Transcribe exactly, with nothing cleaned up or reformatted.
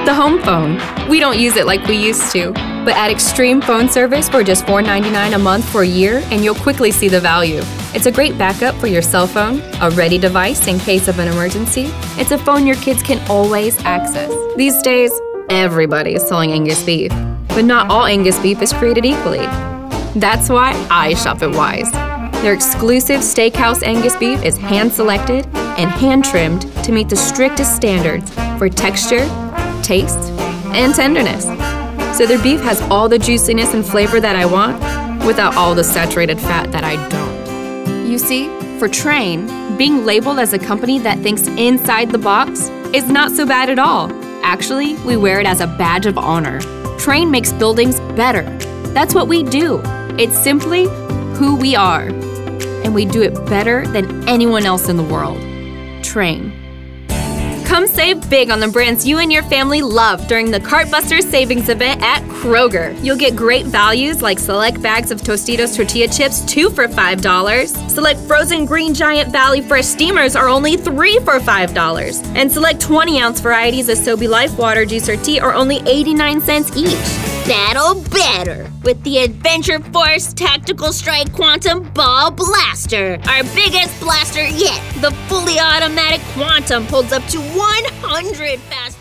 the home phone. We don't use it like we used to, but add Extreme Phone Service for just four dollars and ninety-nine cents a month for a year, and you'll quickly see the value. It's a great backup for your cell phone, a ready device in case of an emergency. It's a phone your kids can always access. These days, everybody is selling Angus beef, but not all Angus beef is created equally. That's why I shop at Wise. Their exclusive Steakhouse Angus beef is hand-selected and hand-trimmed to meet the strictest standards for texture, taste, and tenderness. So their beef has all the juiciness and flavor that I want without all the saturated fat that I don't. You see, for Trane, being labeled as a company that thinks inside the box is not so bad at all. Actually, we wear it as a badge of honor. Trane makes buildings better. That's what we do. It's simply who we are. And we do it better than anyone else in the world. Trane. Come save big on the brands you and your family love during the Cartbusters Savings Event at Kroger. You'll get great values like select bags of Tostitos tortilla chips, two for five dollars. Select frozen Green Giant Valley Fresh steamers are only three for five dollars. And select twenty-ounce varieties of Sobe Life water, juice, or tea are only eighty-nine cents each. Battle better with the Adventure Force Tactical Strike Quantum Ball Blaster, our biggest blaster yet. The fully automatic Quantum holds up to one hundred fast